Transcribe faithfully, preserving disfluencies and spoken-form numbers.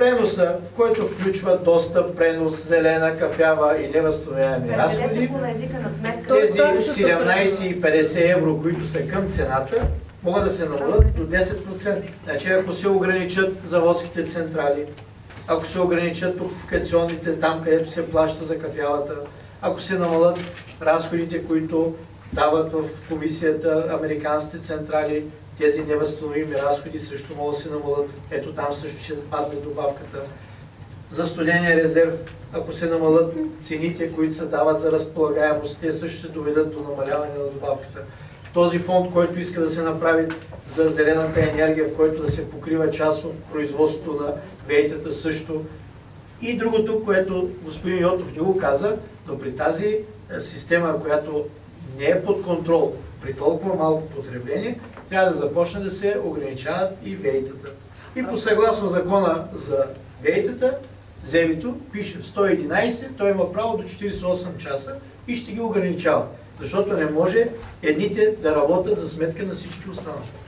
преноса, в който включва достъп, пренос, зелена, кафява и невъзстановяеми разходи, тези седемнайсет и петдесет евро, които са към цената, могат да се намалят до десет процента. Значи, ако се ограничат заводските централи, ако се ограничат топлофикационните там, където се плаща за кафявата, ако се намалят разходите, които дават в комисията американските централи, тези невъзстановими разходи също могат да се намалят. Ето там също ще падне добавката. За студения резерв, ако се намалят цените, които се дават за разполагаемост, те също ще доведат до намаляване на добавката. Този фонд, който иска да се направи за зелената енергия, в който да се покрива част от производството на вейтата също. И другото, което господин Йотов не го каза, но при тази система, която не е под контрол, при толкова малко потребление, трябва да започне да се ограничават и вейтата. И по съгласно закона за вейтата, зевито пише сто и единайсет, той има право до четирийсет и осем часа и ще ги ограничава. Защото не може едните да работят за сметка на всички останали.